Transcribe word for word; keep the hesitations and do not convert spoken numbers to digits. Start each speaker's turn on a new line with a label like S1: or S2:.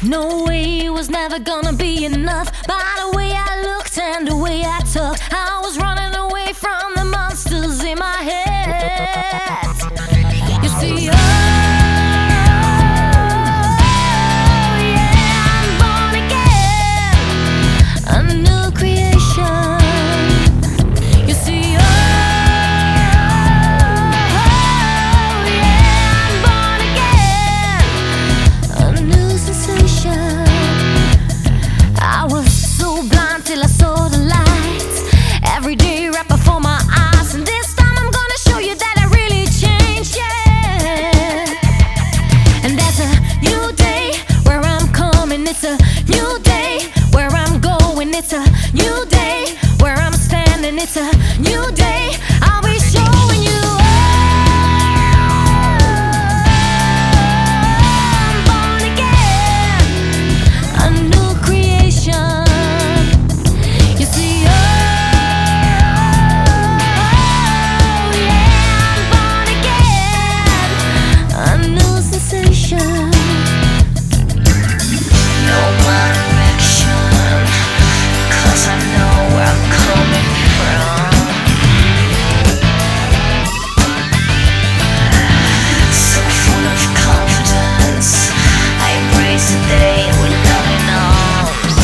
S1: No way, it was never gonna be enough. By the way I looked and the way I talked, I was running away from the monsters in my head. You see, oh, yeah, I'm born again, a new creation. You see, oh, yeah, I'm born again, a new sensation. I was so blind till I saw the light. Every day right before my eyes, and this time I'm gonna show you that I really changed, yeah. And there's a new day where I'm coming. It's a new day where I'm going. It's a new day where I'm standing. It's a new day. I'll be showing you. I'm born again, a new creation. You see, oh, yeah, I'm born again, a new sensation.
S2: No direction, 'cause I know where I'm coming from. So full of confidence, I embrace the day with loving arms.